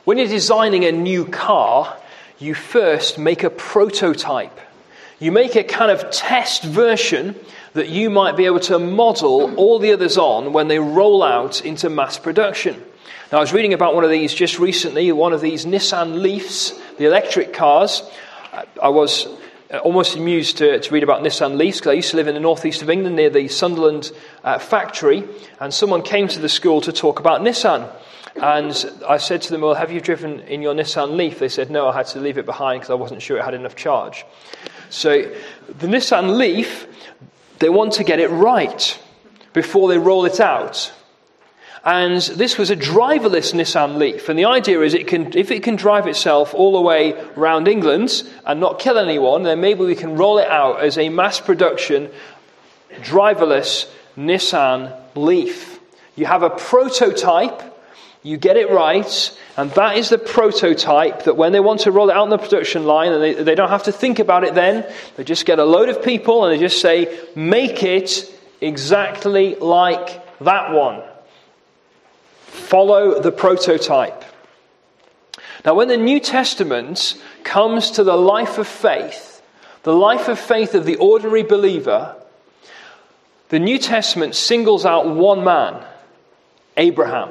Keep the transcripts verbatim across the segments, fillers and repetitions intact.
When you're designing a new car, you first make a prototype. You make a kind of test version that you might be able to model all the others on when they roll out into mass production. Now, I was reading about one of these just recently, one of these Nissan Leafs, the electric cars. I was almost amused to, to read about Nissan Leafs because I used to live in the northeast of England near the Sunderland uh, factory, and someone came to the school to talk about Nissan. And I said to them, well, have you driven in your Nissan Leaf? They said, no, I had to leave it behind because I wasn't sure it had enough charge. So the Nissan Leaf, they want to get it right before they roll it out. And this was a driverless Nissan Leaf. And the idea is it can, if it can drive itself all the way around England and not kill anyone, then maybe we can roll it out as a mass production driverless Nissan Leaf. You have a prototype, you get it right, and that is the prototype that when they want to roll it out on the production line, and they, they don't have to think about it then, they just get a load of people and they just say, make it exactly like that one. Follow the prototype. Now, when the New Testament comes to the life of faith, the life of faith of the ordinary believer, the New Testament singles out one man, Abraham.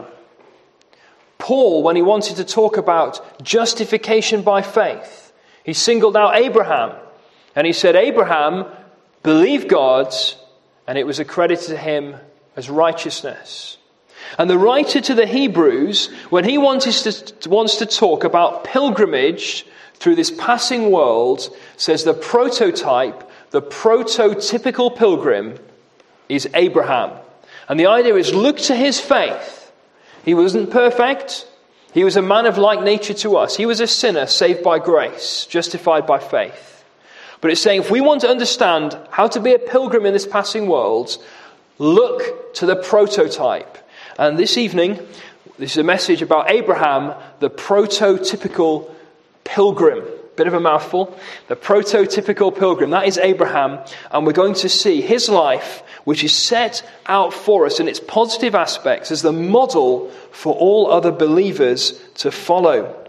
Paul, when he wanted to talk about justification by faith, he singled out Abraham. And he said, Abraham believed God, and it was accredited to him as righteousness. And the writer to the Hebrews, when he wants to, wants to talk about pilgrimage through this passing world, says the prototype, the prototypical pilgrim is Abraham. And the idea is, look to his faith. He wasn't perfect. He was a man of like nature to us. He was a sinner saved by grace, justified by faith. But it's saying if we want to understand how to be a pilgrim in this passing world, look to the prototype. And this evening, this is a message about Abraham, the prototypical pilgrim. Bit of a mouthful. The prototypical pilgrim. That is Abraham. And we're going to see his life, which is set out for us in its positive aspects as the model for all other believers to follow.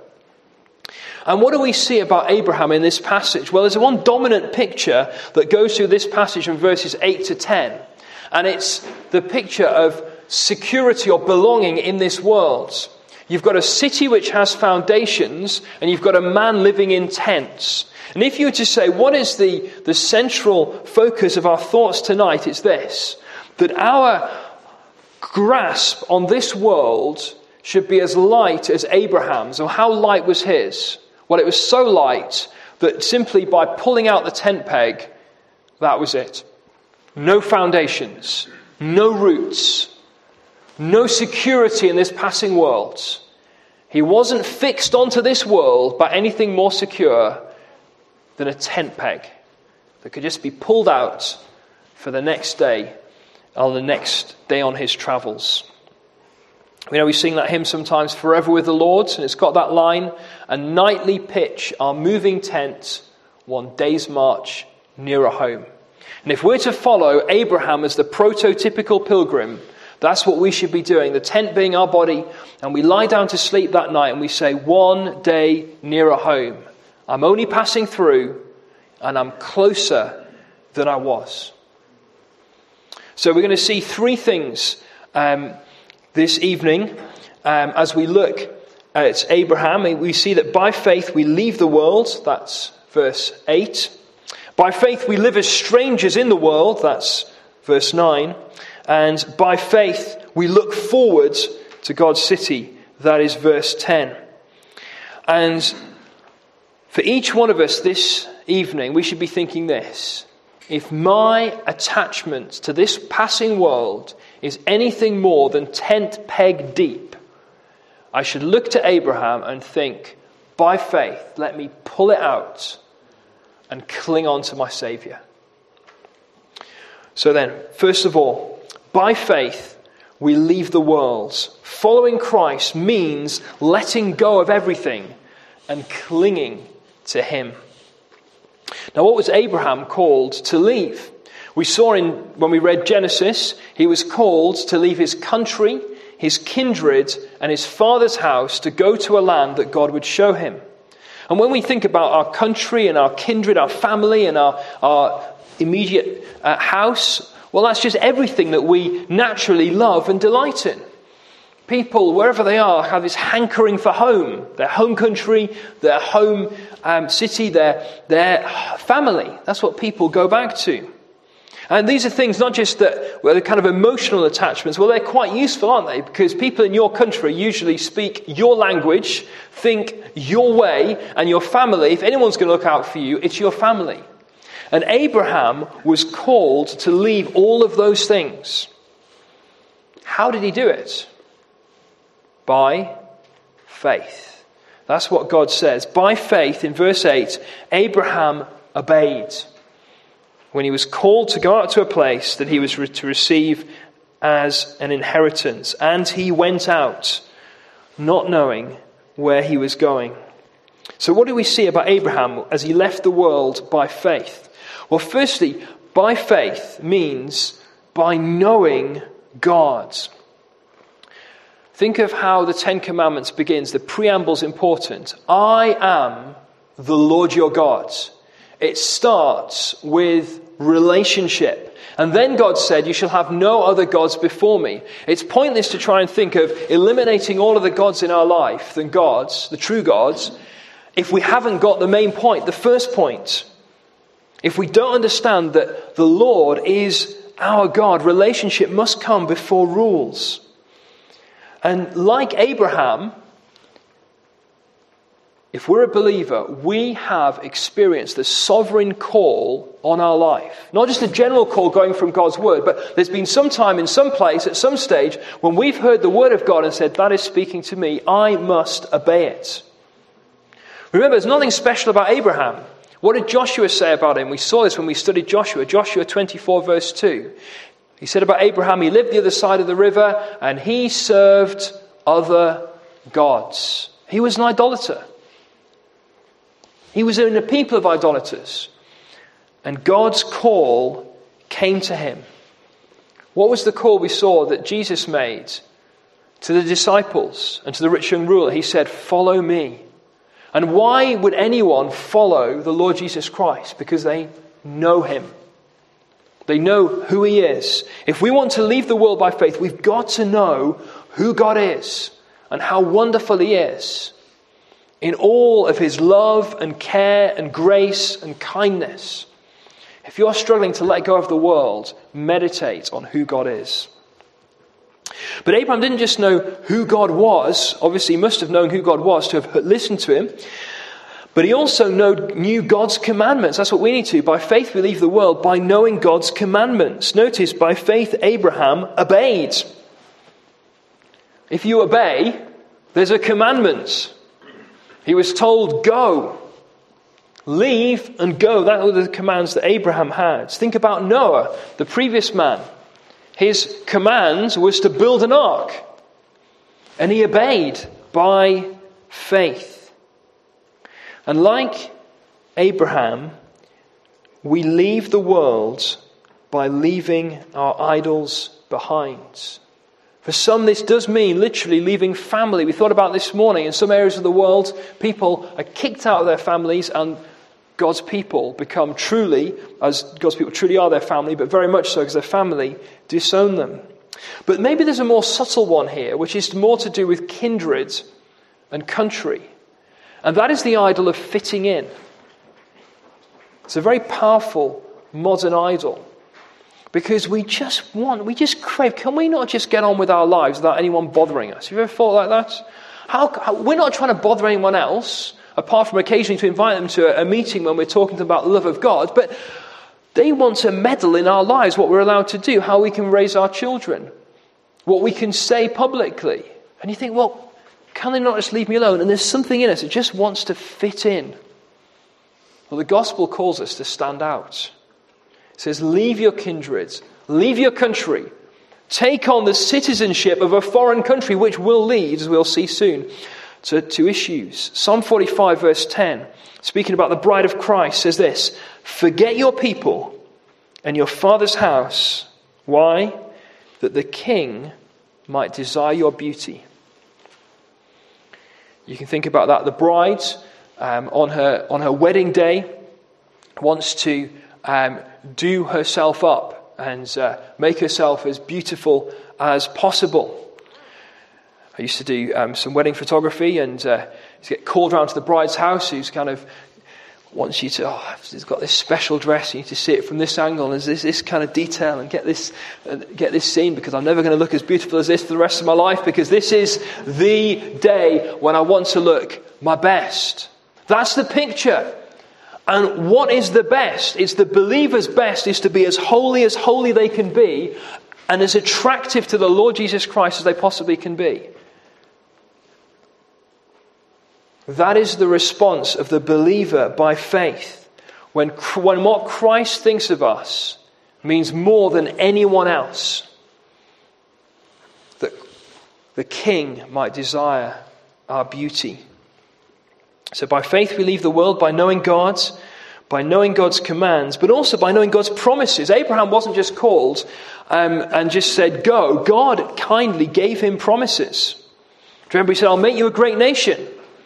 And what do we see about Abraham in this passage? Well, there's one dominant picture that goes through this passage from verses eight to ten. And it's the picture of security or belonging in this world. You've got a city which has foundations, and you've got a man living in tents. And if you were to say, what is the, the central focus of our thoughts tonight? It's this, that our grasp on this world should be as light as Abraham's. Or how light was his? Well, it was so light that simply by pulling out the tent peg, that was it. No foundations, no roots, no security in this passing world. He wasn't fixed onto this world by anything more secure than a tent peg that could just be pulled out for the next day or the next day on his travels. We know we sing that hymn sometimes, Forever with the Lord, and it's got that line, a nightly pitch our moving tent, one day's march nearer home. And if we're to follow Abraham as the prototypical pilgrim, that's what we should be doing, the tent being our body, and we lie down to sleep that night and we say, one day nearer home. I'm only passing through and I'm closer than I was. So we're going to see three things um, this evening um, as we look at Abraham. We see that by faith we leave the world, that's verse eight. By faith we live as strangers in the world, that's verse nine. And by faith, we look forward to God's city. That is verse ten. And for each one of us this evening, we should be thinking this. If my attachment to this passing world is anything more than tent peg deep, I should look to Abraham and think, by faith, let me pull it out and cling on to my Saviour. So then, first of all, by faith, we leave the world. Following Christ means letting go of everything and clinging to him. Now, what was Abraham called to leave? We saw in when we read Genesis, he was called to leave his country, his kindred, and his father's house to go to a land that God would show him. And when we think about our country and our kindred, our family and our, our immediate uh, house, well, that's just everything that we naturally love and delight in. People, wherever they are, have this hankering for home, their home country, their home um, city, their, their family. That's what people go back to. And these are things not just that, well, they're kind of emotional attachments. Well, they're quite useful, aren't they? Because people in your country usually speak your language, think your way, and your family, if anyone's going to look out for you, it's your family. And Abraham was called to leave all of those things. How did he do it? By faith. That's what God says. By faith, in verse eight, Abraham obeyed when he was called to go out to a place that he was to receive as an inheritance. And he went out, not knowing where he was going. So what do we see about Abraham as he left the world by faith? Well, firstly, by faith means by knowing God. Think of how the Ten Commandments begins. The preamble's important. I am the Lord your God. It starts with relationship. And then God said, you shall have no other gods before me. It's pointless to try and think of eliminating all of the gods in our life than gods, the true gods, if we haven't got the main point, the first point. If we don't understand that the Lord is our God, relationship must come before rules. And like Abraham, if we're a believer, we have experienced the sovereign call on our life. Not just a general call going from God's word, but there's been some time in some place at some stage when we've heard the word of God and said, that is speaking to me, I must obey it. Remember, there's nothing special about Abraham. What did Joshua say about him? We saw this when we studied Joshua. Joshua twenty-four verse two. He said about Abraham, he lived the other side of the river and he served other gods. He was an idolater. He was in a people of idolaters. And God's call came to him. What was the call we saw that Jesus made to the disciples and to the rich young ruler? He said, follow me. And why would anyone follow the Lord Jesus Christ? Because they know him. They know who he is. If we want to leave the world by faith, we've got to know who God is and how wonderful he is in all of his love and care and grace and kindness. If you're struggling to let go of the world, meditate on who God is. But Abraham didn't just know who God was. Obviously, he must have known who God was to have listened to him. But he also know, knew God's commandments. That's what we need to. By faith we leave the world by knowing God's commandments. Notice, by faith Abraham obeyed. If you obey, there's a commandment. He was told, go. Leave and go. That were the commands that Abraham had. Think about Noah, the previous man. His command was to build an ark. And he obeyed by faith. And like Abraham, we leave the world by leaving our idols behind. For some, this does mean literally leaving family. We thought about this morning. In some areas of the world, people are kicked out of their families and God's people become truly, as God's people truly are their family, but very much so because their family disown them. But maybe there's a more subtle one here, which is more to do with kindred and country. And that is the idol of fitting in. It's a very powerful modern idol. Because we just want, we just crave, can we not just get on with our lives without anyone bothering us? Have you ever thought like that? How, how, we're not trying to bother anyone else, apart from occasionally to invite them to a, a meeting when we're talking to them about the love of God. But they want to meddle in our lives, what we're allowed to do, how we can raise our children, what we can say publicly. And you think, well, can they not just leave me alone? And there's something in us that just wants to fit in. Well, the gospel calls us to stand out. It says, leave your kindred, leave your country, take on the citizenship of a foreign country, which will lead, as we'll see soon, to, to issues. Psalm forty-five, verse ten, speaking about the bride of Christ, says this, forget your people and your father's house. Why? That the king might desire your beauty. You can think about that. The bride um, on her on her wedding day wants to um, do herself up and uh, make herself as beautiful as possible. I used to do um, some wedding photography, and uh, you get called around to the bride's house, who's kind of wants you to, oh, it's got this special dress, you need to see it from this angle, and there's this, this kind of detail, and get this uh, get this scene, because I'm never going to look as beautiful as this for the rest of my life, because this is the day when I want to look my best. That's the picture. And what is the best? It's the believer's best is to be as holy as holy they can be, and as attractive to the Lord Jesus Christ as they possibly can be. That is the response of the believer by faith. When, when what Christ thinks of us means more than anyone else, that the King might desire our beauty. So by faith we leave the world, by knowing God's, by knowing God's commands, but also by knowing God's promises. Abraham wasn't just called um, and just said, go. God kindly gave him promises. Do you remember he said, I'll make you a great nation.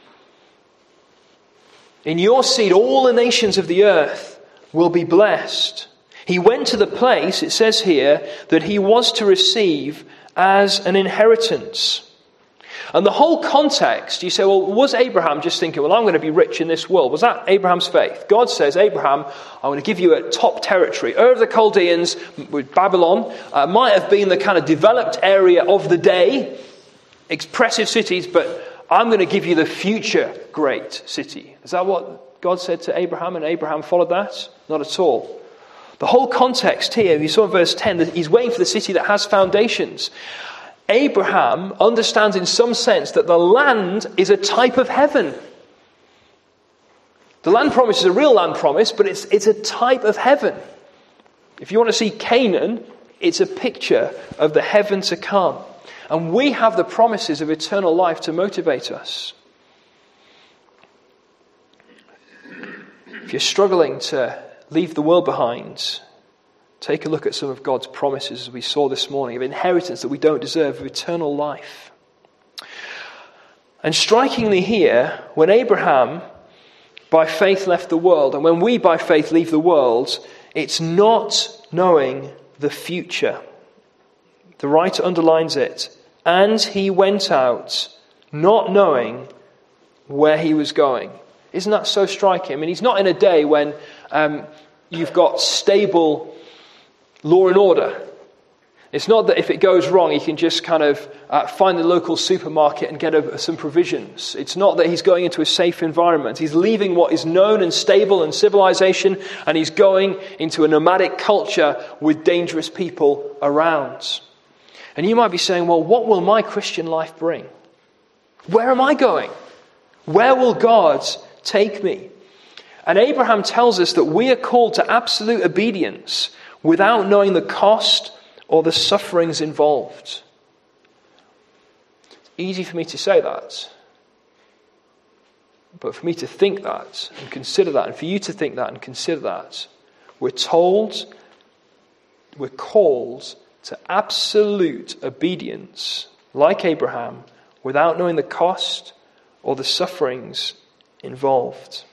In your seed, all the nations of the earth will be blessed. He went to the place, it says here, that he was to receive as an inheritance. And the whole context, you say, well, was Abraham just thinking, well, I'm going to be rich in this world? Was that Abraham's faith? God says, Abraham, I'm going to give you a top territory. Ur of the Chaldeans with Babylon uh, might have been the kind of developed area of the day, expressive cities, but I'm going to give you the future great city. Is that what God said to Abraham, and Abraham followed that? Not at all. The whole context here, you saw in verse ten, that he's waiting for the city that has foundations. Abraham understands in some sense that the land is a type of heaven. The land promise is a real land promise, but it's, it's a type of heaven. If you want to see Canaan, it's a picture of the heaven to come. And we have the promises of eternal life to motivate us. If you're struggling to leave the world behind, take a look at some of God's promises, as we saw this morning, of inheritance that we don't deserve, of eternal life. And strikingly here, when Abraham by faith left the world, and when we by faith leave the world, it's not knowing the future. The writer underlines it. And he went out not knowing where he was going. Isn't that so striking? I mean, he's not in a day when um, you've got stable law and order. It's not that if it goes wrong, he can just kind of uh, find the local supermarket and get a, some provisions. It's not that he's going into a safe environment. He's leaving what is known and stable and civilization, and he's going into a nomadic culture with dangerous people around. And you might be saying, well, what will my Christian life bring? Where am I going? Where will God take me? And Abraham tells us that we are called to absolute obedience without knowing the cost or the sufferings involved. It's easy for me to say that. But for me to think that and consider that, and for you to think that and consider that, we're told, we're called to absolute obedience, like Abraham, without knowing the cost or the sufferings involved.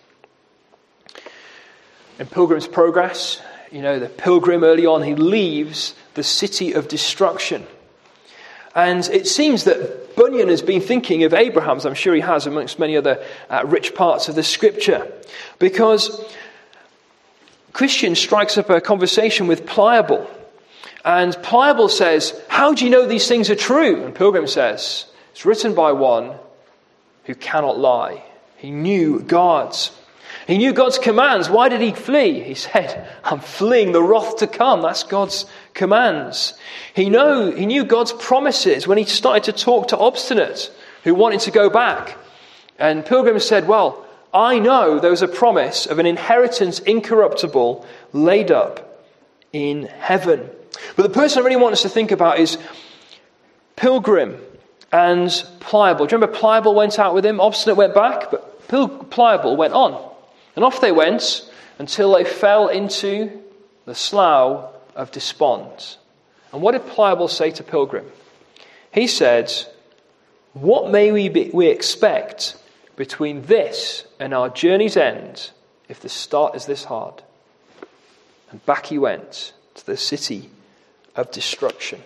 In Pilgrim's Progress, you know, the pilgrim early on, he leaves the city of destruction. And it seems that Bunyan has been thinking of Abraham, as I'm sure he has amongst many other uh, rich parts of the scripture, because Christian strikes up a conversation with Pliable. And Pliable says, how do you know these things are true? And Pilgrim says, it's written by one who cannot lie. He knew God's. He knew God's commands. Why did he flee? He said, I'm fleeing the wrath to come. That's God's commands. He know, he knew God's promises when he started to talk to Obstinate, who wanted to go back. And Pilgrim said, well, I know there was a promise of an inheritance incorruptible laid up in heaven. But the person I really want us to think about is Pilgrim and Pliable. Do you remember Pliable went out with him? Obstinate went back, but Pliable went on. And off they went until they fell into the slough of despond. And what did Pliable say to Pilgrim? He said, what may we, be, we expect between this and our journey's end if the start is this hard? And back he went to the city of destruction.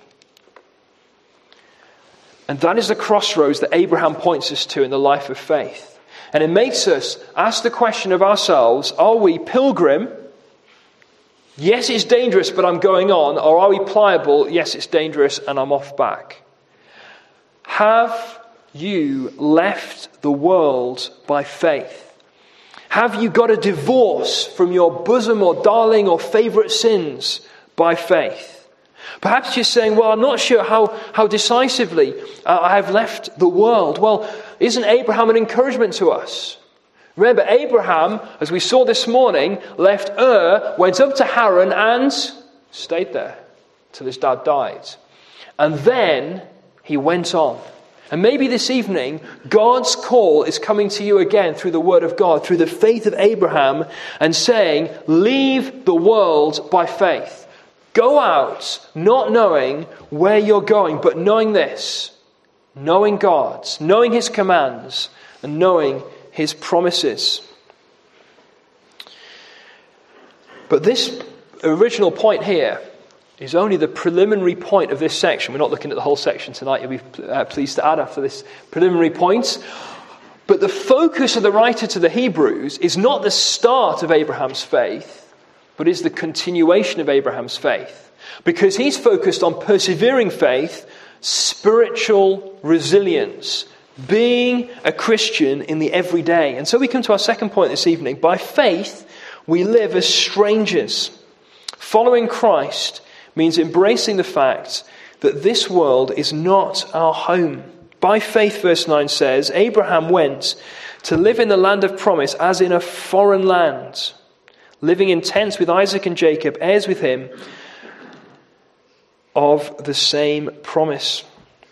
And that is the crossroads that Abraham points us to in the life of faith. And it makes us ask the question of ourselves, are we pilgrim? Yes, it's dangerous, but I'm going on. Or are we pliable? Yes, it's dangerous, and I'm off back. Have you left the world by faith? Have you got a divorce from your bosom or darling or favourite sins by faith? Perhaps you're saying, well, I'm not sure how, how decisively uh, I have left the world. Well, isn't Abraham an encouragement to us? Remember, Abraham, as we saw this morning, left Ur, went up to Haran and stayed there till his dad died. And then he went on. And maybe this evening, God's call is coming to you again through the word of God, through the faith of Abraham, and saying, leave the world by faith. Go out not knowing where you're going, but knowing this, knowing God, knowing his commands, and knowing his promises. But this original point here is only the preliminary point of this section. We're not looking at the whole section tonight. You'll be uh, pleased to add after this preliminary point. But the focus of the writer to the Hebrews is not the start of Abraham's faith, but is the continuation of Abraham's faith. Because he's focused on persevering faith, spiritual resilience, being a Christian in the everyday. And so we come to our second point this evening. By faith, we live as strangers. Following Christ means embracing the fact that this world is not our home. By faith, verse nine says, Abraham went to live in the land of promise as in a foreign land, living in tents with Isaac and Jacob, heirs with him of the same promise.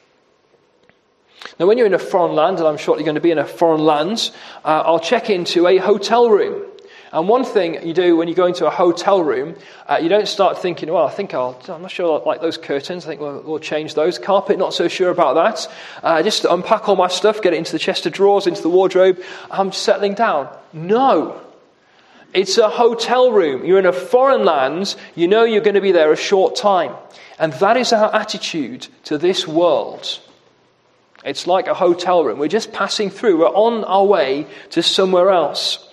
Now, when you're in a foreign land, and I'm shortly going to be in a foreign land, uh, I'll check into a hotel room. And one thing you do when you go into a hotel room, uh, you don't start thinking, well, I think I'll, I'm not sure I like those curtains. I think we'll, we'll change those. Carpet, not so sure about that. Uh, just unpack all my stuff, get it into the chest of drawers, into the wardrobe. I'm settling down. No. It's a hotel room. You're in a foreign land. You know you're going to be there a short time. And that is our attitude to this world. It's like a hotel room. We're just passing through. We're on our way to somewhere else.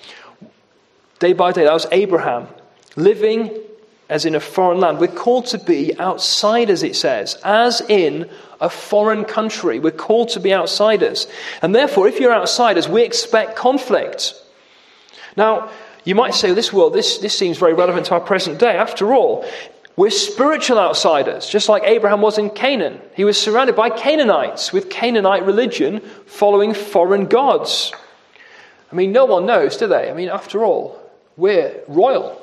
Day by day, that was Abraham, living as in a foreign land. We're called to be outsiders, it says, as in a foreign country. We're called to be outsiders. And therefore, if you're outsiders, we expect conflict. Now, you might say, this world, this, this seems very relevant to our present day. After all, we're spiritual outsiders, just like Abraham was in Canaan. He was surrounded by Canaanites, with Canaanite religion following foreign gods. I mean, no one knows, do they? I mean, after all, we're royal.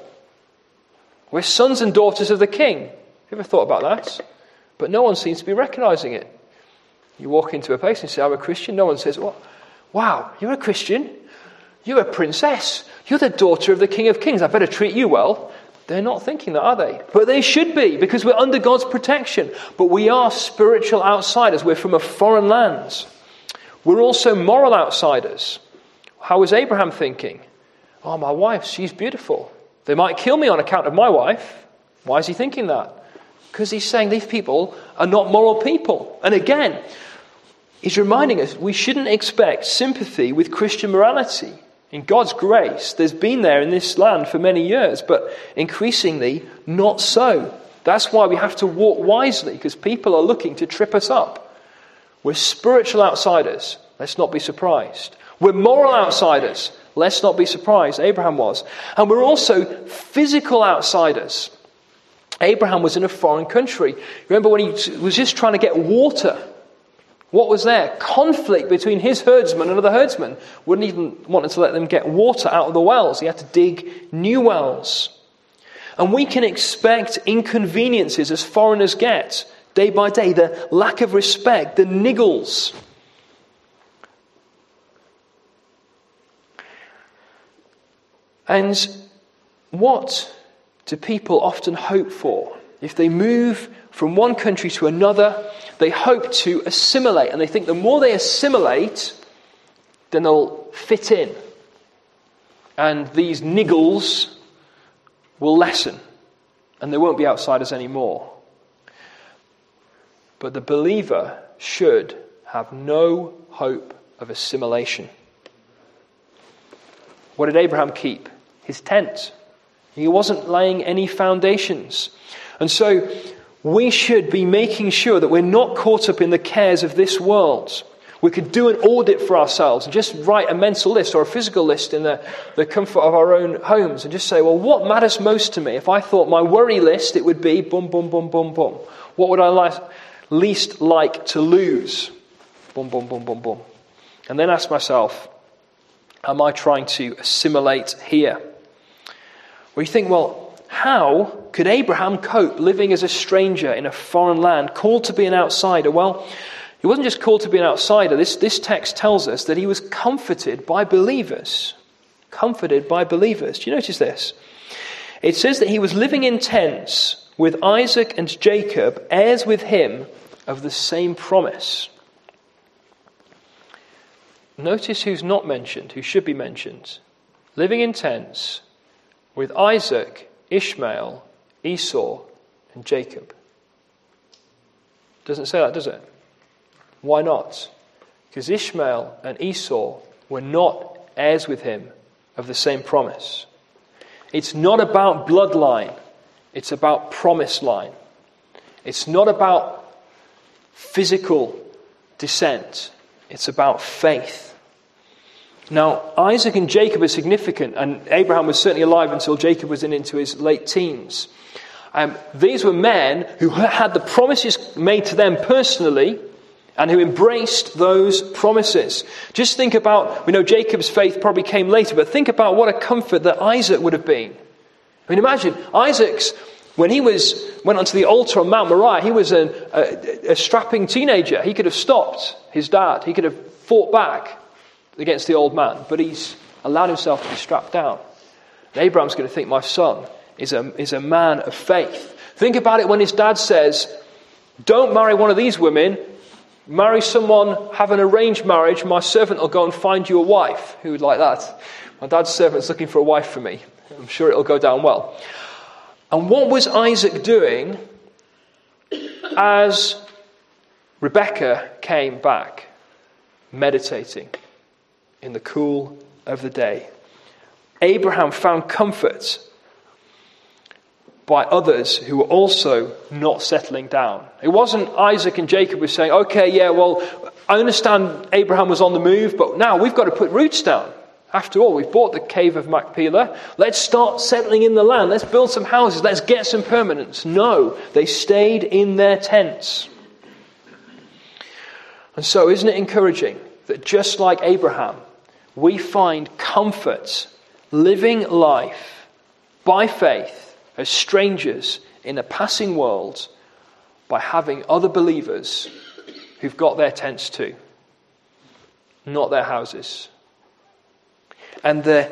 We're sons and daughters of the king. Have you ever thought about that? But no one seems to be recognizing it. You walk into a place and say, I'm a Christian. No one says, well, wow, you're a Christian? You're a princess. You're the daughter of the King of Kings. I better treat you well. They're not thinking that, are they? But they should be, because we're under God's protection. But we are spiritual outsiders. We're from a foreign land. We're also moral outsiders. How was Abraham thinking? Oh, my wife, she's beautiful. They might kill me on account of my wife. Why is he thinking that? Because he's saying these people are not moral people. And again, he's reminding us we shouldn't expect sympathy with Christian morality. In God's grace, there's been there in this land for many years, but increasingly not so. That's why we have to walk wisely, because people are looking to trip us up. We're spiritual outsiders. Let's not be surprised. We're moral outsiders. Let's not be surprised. Abraham was. And we're also physical outsiders. Abraham was in a foreign country. Remember when he was just trying to get water? What was there? Conflict between his herdsmen and another herdsman. Wouldn't even want to let them get water out of the wells. He had to dig new wells. And we can expect inconveniences as foreigners get, day by day. The lack of respect, the niggles. And what do people often hope for if they move from one country to another. They hope to assimilate, and they think the more they assimilate, then they'll fit in. And these niggles will lessen, and they won't be outsiders anymore. But the believer should have no hope of assimilation. What did Abraham keep? His tent. He wasn't laying any foundations. And so we should be making sure that we're not caught up in the cares of this world. We could do an audit for ourselves and just write a mental list or a physical list in the, the comfort of our own homes and just say, well, what matters most to me? If I thought my worry list, it would be boom, boom, boom, boom, boom. What would I like, least like to lose? Boom, boom, boom, boom, boom. And then ask myself, am I trying to assimilate here? Well, you think, well, how could Abraham cope living as a stranger in a foreign land, called to be an outsider? Well, he wasn't just called to be an outsider. This, this text tells us that he was comforted by believers. Comforted by believers. Do you notice this? It says that he was living in tents with Isaac and Jacob, heirs with him of the same promise. Notice who's not mentioned, who should be mentioned. Living in tents with Isaac, Ishmael, Esau, and Jacob. Doesn't say that, does it? Why not? Because Ishmael and Esau were not heirs with him of the same promise. It's not about bloodline. It's about promise line. It's not about physical descent. It's about faith. Now, Isaac and Jacob are significant, and Abraham was certainly alive until Jacob was in into his late teens. Um, these were men who had the promises made to them personally, and who embraced those promises. Just think about, we know Jacob's faith probably came later, but think about what a comfort that Isaac would have been. I mean, imagine, Isaac's, when he was went onto the altar on Mount Moriah, he was a, a, a strapping teenager. He could have stopped his dad. He could have fought back against the old man, but he's allowed himself to be strapped down. And Abraham's going to think, my son is a, is a man of faith. Think about it when his dad says, don't marry one of these women. Marry someone, have an arranged marriage. My servant will go and find you a wife. Who would like that? My dad's servant's looking for a wife for me. I'm sure it'll go down well. And what was Isaac doing as Rebekah came back? Meditating in the cool of the day. Abraham found comfort by others who were also not settling down. It wasn't Isaac and Jacob were saying, okay, yeah, well, I understand Abraham was on the move, but now we've got to put roots down. After all, we've bought the cave of Machpelah. Let's start settling in the land. Let's build some houses. Let's get some permanence. No, they stayed in their tents. And so, isn't it encouraging that just like Abraham, we find comfort living life by faith as strangers in a passing world by having other believers who've got their tents too, not their houses. And the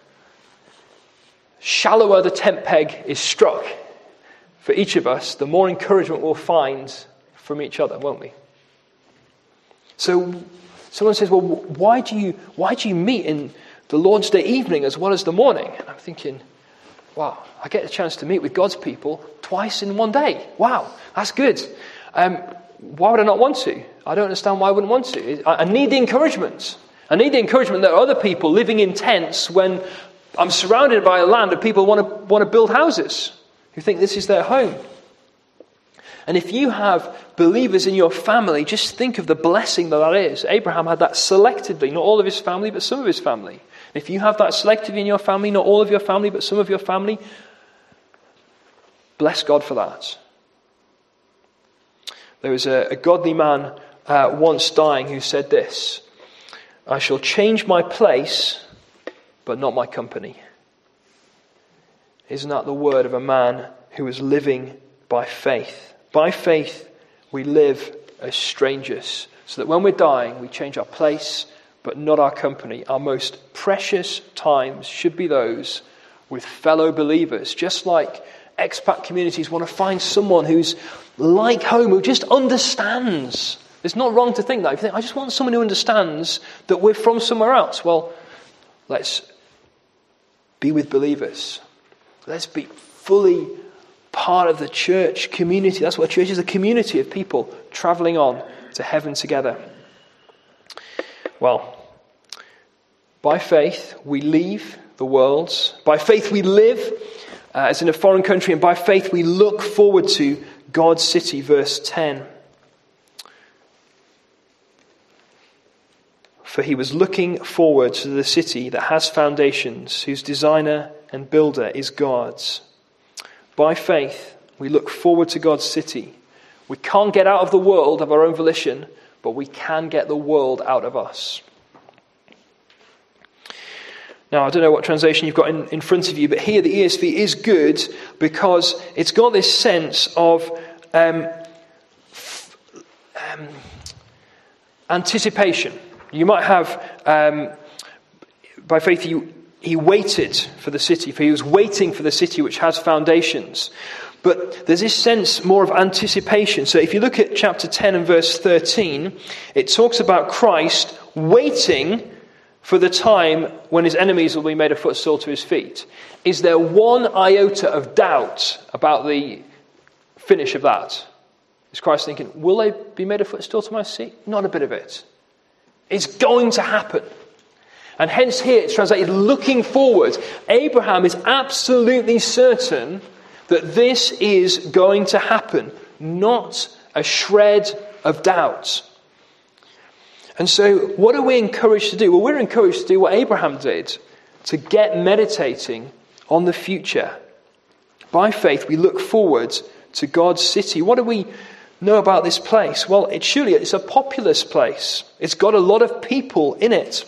shallower the tent peg is struck for each of us, the more encouragement we'll find from each other, won't we? So someone says, well, why do you why do you meet in the Lord's Day evening as well as the morning? And I'm thinking, wow, I get a chance to meet with God's people twice in one day. Wow, that's good. Um, why would I not want to? I don't understand why I wouldn't want to. I, I need the encouragement. I need the encouragement that other people living in tents when I'm surrounded by a land of people who want to, want to build houses, who think this is their home. And if you have believers in your family, just think of the blessing that that is. Abraham had that selectively, not all of his family, but some of his family. If you have that selectively in your family, not all of your family, but some of your family, bless God for that. There was a, a godly man uh, once dying who said this, I shall change my place, but not my company. Isn't that the word of a man who was living by faith? By faith, we live as strangers, so that when we're dying, we change our place, but not our company. Our most precious times should be those with fellow believers, just like expat communities want to find someone who's like home, who just understands. It's not wrong to think that. If you think, I just want someone who understands that we're from somewhere else. Well, let's be with believers. Let's be fully part of the church community. That's what a church is, a community of people travelling on to heaven together. Well, by faith we leave the world. By faith we live uh, as in a foreign country. And by faith we look forward to God's city. Verse ten. For he was looking forward to the city that has foundations, whose designer and builder is God's. By faith, we look forward to God's city. We can't get out of the world of our own volition, but we can get the world out of us. Now, I don't know what translation you've got in, in front of you, but here the E S V is good because it's got this sense of um, f- um, anticipation. You might have, um, by faith, he, he waited for the city, for he was waiting for the city which has foundations. But there's this sense more of anticipation. So if you look at chapter ten and verse thirteen, it talks about Christ waiting for the time when his enemies will be made a footstool to his feet. Is there one iota of doubt about the finish of that? Is Christ thinking, will they be made a footstool to my seat? Not a bit of it. It's going to happen. And hence here it's translated looking forward. Abraham is absolutely certain that this is going to happen. Not a shred of doubt. And so what are we encouraged to do? Well, we're encouraged to do what Abraham did. To get meditating on the future. By faith we look forward to God's city. What do we know about this place? Well, it surely it's a populous place. It's got a lot of people in it.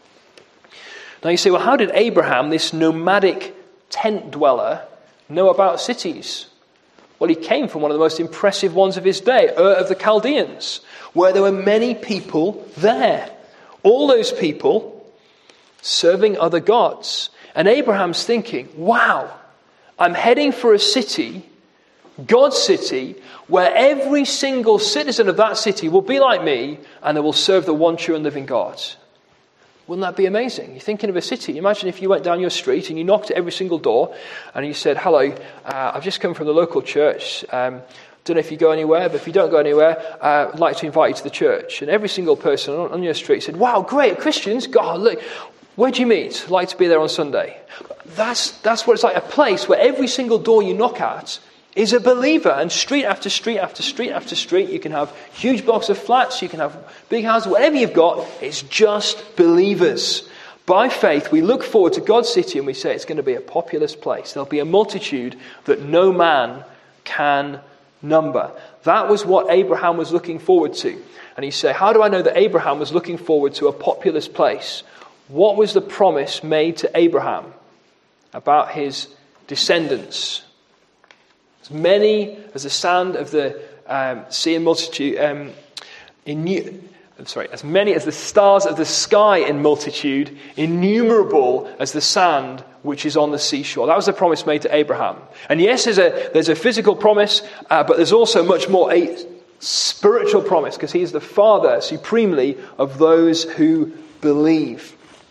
Now you say, well, how did Abraham, this nomadic tent dweller, know about cities? Well, he came from one of the most impressive ones of his day, Ur of the Chaldeans, where there were many people there. All those people serving other gods. And Abraham's thinking, wow, I'm heading for a city, God's city, where every single citizen of that city will be like me and they will serve the one true and living God. Wouldn't that be amazing? You're thinking of a city. Imagine if you went down your street and you knocked at every single door and you said, hello, uh, I've just come from the local church. Um, don't know if you go anywhere, but if you don't go anywhere, uh, I'd like to invite you to the church. And every single person on, on your street said, wow, great, Christians, God, look, where do you meet? I'd like to be there on Sunday. That's, that's what it's like, a place where every single door you knock at is a believer, and street after street after street after street, you can have huge blocks of flats, you can have big houses, whatever you've got, it's just believers. By faith, we look forward to God's city and we say it's going to be a populous place. There'll be a multitude that no man can number. That was what Abraham was looking forward to. And you say, how do I know that Abraham was looking forward to a populous place? What was the promise made to Abraham about his descendants? As many as the sand of the um, sea in multitude, um, in, sorry, as many as the stars of the sky in multitude, innumerable as the sand which is on the seashore. That was the promise made to Abraham. And yes, there's a there's a physical promise, uh, but there's also much more a spiritual promise, because he is the father supremely of those who believe.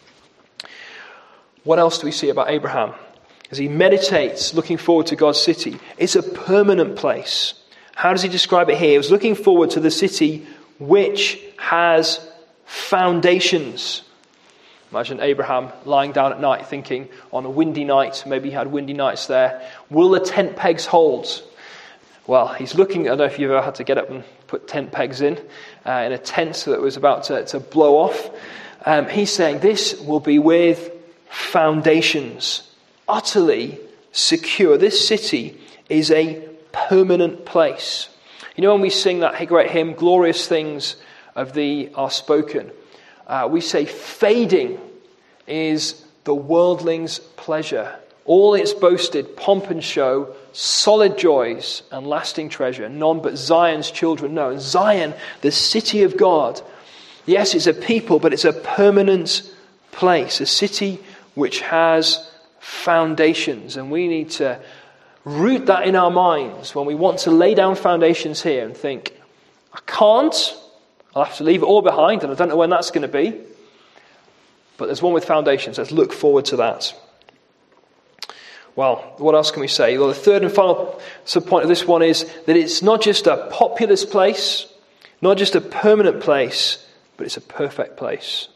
What else do we see about Abraham? As he meditates, looking forward to God's city, it's a permanent place. How does he describe it here? He was looking forward to the city which has foundations. Imagine Abraham lying down at night thinking, on a windy night, maybe he had windy nights there, will the tent pegs hold? Well, he's looking, I don't know if you've ever had to get up and put tent pegs in, uh, in a tent that was about to, to blow off. Um, he's saying this will be with foundations. Utterly secure. This city is a permanent place. You know, when we sing that great hymn, glorious things of thee are spoken, uh, we say fading is the worldling's pleasure. All its boasted pomp and show, solid joys and lasting treasure, none but Zion's children know. And Zion, the city of God, yes, it's a people, but it's a permanent place, a city which has foundations. And we need to root that in our minds when we want to lay down foundations here and think, I can't, I'll have to leave it all behind, and I don't know when that's going to be. But there's one with foundations. Let's look forward to that. Well, what else can we say? Well, the third and final sub-point of this one is that it's not just a populous place, not just a permanent place, but it's a perfect place.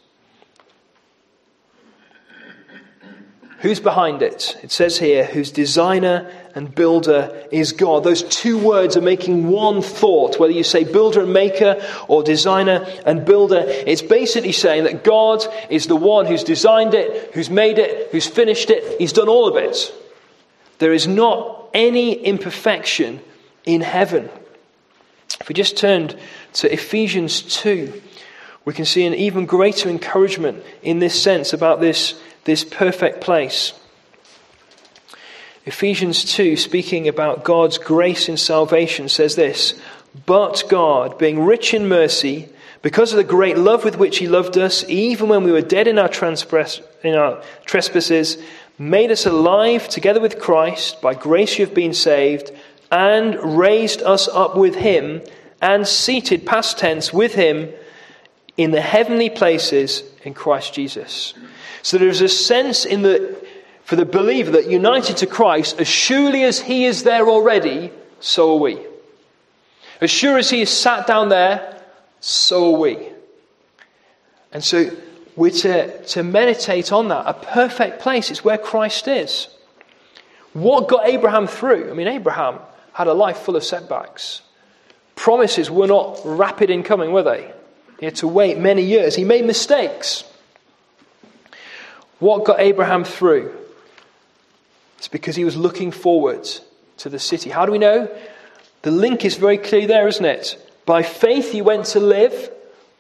Who's behind it? It says here, whose designer and builder is God. Those two words are making one thought. Whether you say builder and maker or designer and builder, it's basically saying that God is the one who's designed it, who's made it, who's finished it. He's done all of it. There is not any imperfection in heaven. If we just turned to Ephesians two, we can see an even greater encouragement in this sense about this This perfect place. Ephesians two, speaking about God's grace in salvation, says this: But God, being rich in mercy, because of the great love with which he loved us, even when we were dead in our, transgress- in our trespasses, made us alive together with Christ. By grace you have been saved, and raised us up with him, and seated, past tense, with him in the heavenly places in Christ Jesus. So there's a sense in the for the believer that united to Christ, as surely as he is there already, so are we. As sure as he is sat down there, so are we. And so we're to, to meditate on that. A perfect place is where Christ is. What got Abraham through? I mean, Abraham had a life full of setbacks. Promises were not rapid in coming, were they? He had to wait many years. He made mistakes. What got Abraham through? It's because he was looking forward to the city. How do we know? The link is very clear there, isn't it? By faith he went to live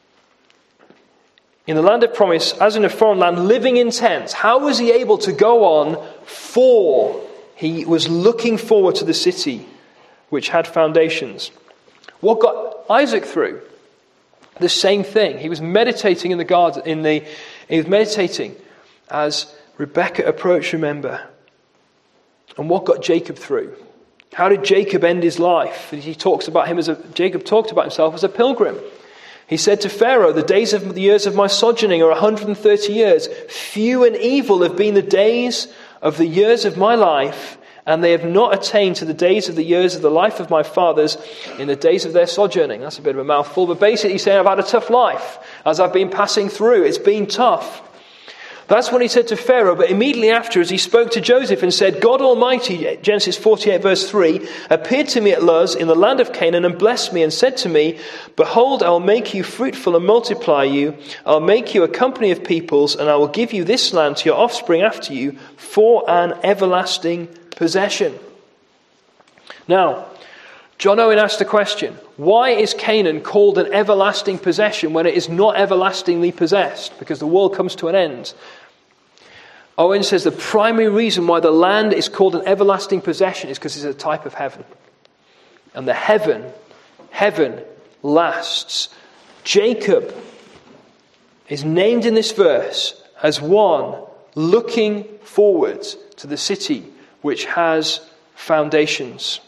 in the land of promise, as in a foreign land, living in tents. How was he able to go on? For he was looking forward to the city which had foundations. What got Isaac through? The same thing. He was meditating in the garden. In the, he was meditating as Rebekah approached, remember. And what got Jacob through? How did Jacob end his life? He talks about him as a Jacob talked about himself as a pilgrim. He said to Pharaoh, the days of the years of my sojourning are one hundred thirty years. Few and evil have been the days of the years of my life, and they have not attained to the days of the years of the life of my fathers in the days of their sojourning. That's a bit of a mouthful, but basically he's saying I've had a tough life as I've been passing through. It's been tough. That's what he said to Pharaoh, but immediately after, as he spoke to Joseph and said, God Almighty, Genesis forty-eight verse three, appeared to me at Luz in the land of Canaan and blessed me and said to me, behold, I will make you fruitful and multiply you. I'll make you a company of peoples, and I will give you this land to your offspring after you for an everlasting possession. Now, John Owen asked the question, why is Canaan called an everlasting possession when it is not everlastingly possessed? Because the world comes to an end. Owen says the primary reason why the land is called an everlasting possession is because it's a type of heaven. And the heaven, heaven lasts. Jacob is named in this verse as one looking forward to the city which has foundations.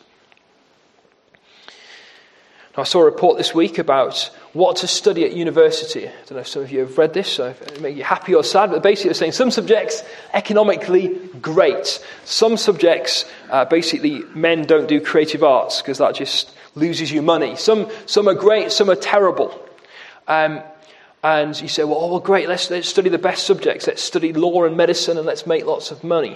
Now, I saw a report this week about what to study at university. I don't know if some of you have read this, so if it makes you happy or sad, but basically it's saying some subjects economically great. Some subjects, uh, basically men don't do creative arts because that just loses you money. Some some are great, some are terrible. Um, and you say, well, oh, well great, let's, let's study the best subjects. Let's study law and medicine and let's make lots of money.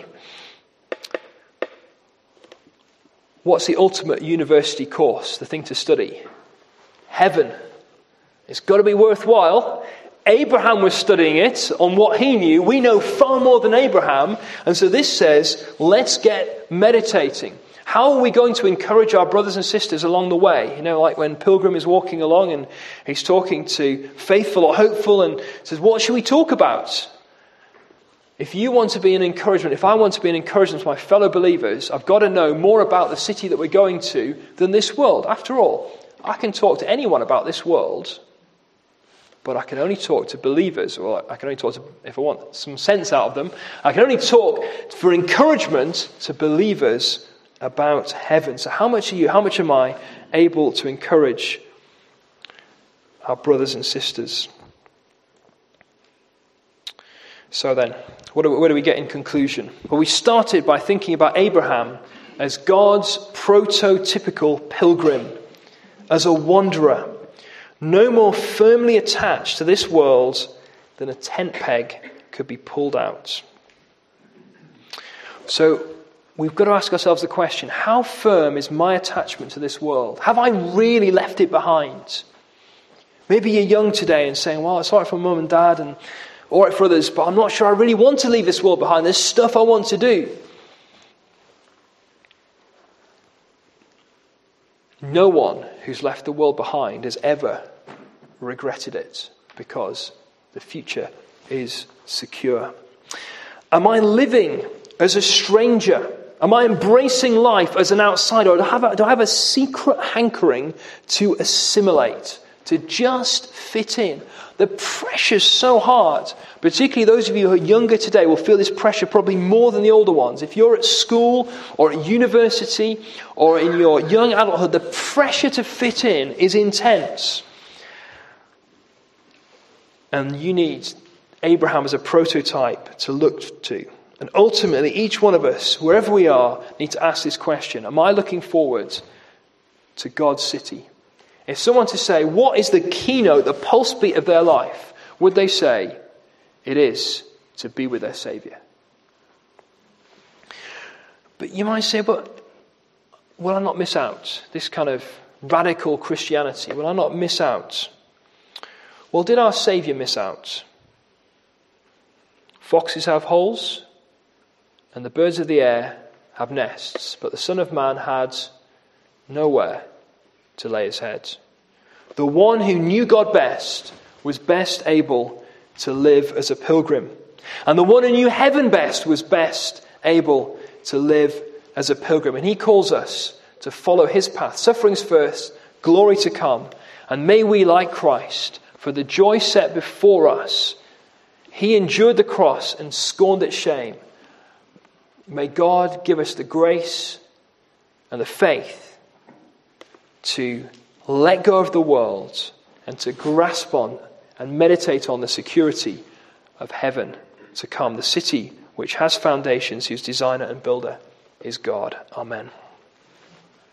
What's the ultimate university course, the thing to study? Heaven. It's got to be worthwhile. Abraham was studying it on what he knew. We know far more than Abraham. And so this says, let's get meditating. How are we going to encourage our brothers and sisters along the way? You know, like when Pilgrim is walking along and he's talking to faithful or hopeful and says, what should we talk about? If you want to be an encouragement, if I want to be an encouragement to my fellow believers, I've got to know more about the city that we're going to than this world. After all, I can talk to anyone about this world, but I can only talk to believers, or I can only talk to, if I want some sense out of them, I can only talk for encouragement to believers about heaven. So how much are you, how much am I able to encourage our brothers and sisters? So then, what do, we, what do we get in conclusion? Well, we started by thinking about Abraham as God's prototypical pilgrim, as a wanderer, no more firmly attached to this world than a tent peg could be pulled out. So we've got to ask ourselves the question, how firm is my attachment to this world? Have I really left it behind? Maybe you're young today and saying, well, it's all right for mum and dad and all right for others, but I'm not sure I really want to leave this world behind. There's stuff I want to do. No one who's left the world behind has ever regretted it because the future is secure. Am I living as a stranger? Am I embracing life as an outsider? Or do I have a, do I have a secret hankering to assimilate, to just fit in? The pressure's so hard. Particularly those of you who are younger today will feel this pressure probably more than the older ones. If you're at school or at university or in your young adulthood, the pressure to fit in is intense. And you need Abraham as a prototype to look to. And ultimately, each one of us, wherever we are, need to ask this question. Am I looking forward to God's city? If someone to say, what is the keynote, the pulse beat of their life, would they say, it is to be with their Saviour? But you might say, but will I not miss out? This kind of radical Christianity, will I not miss out? Well, did our Saviour miss out? Foxes have holes, and the birds of the air have nests, but the Son of Man had nowhere to lay his head. The one who knew God best was best able to live as a pilgrim. And the one who knew heaven best was best able to live as a pilgrim. And he calls us to follow his path. Sufferings first, glory to come. And may we, like Christ, for the joy set before us, he endured the cross and scorned its shame. May God give us the grace and the faith to let go of the world and to grasp on and meditate on the security of heaven to come, the city which has foundations, whose designer and builder is God. Amen.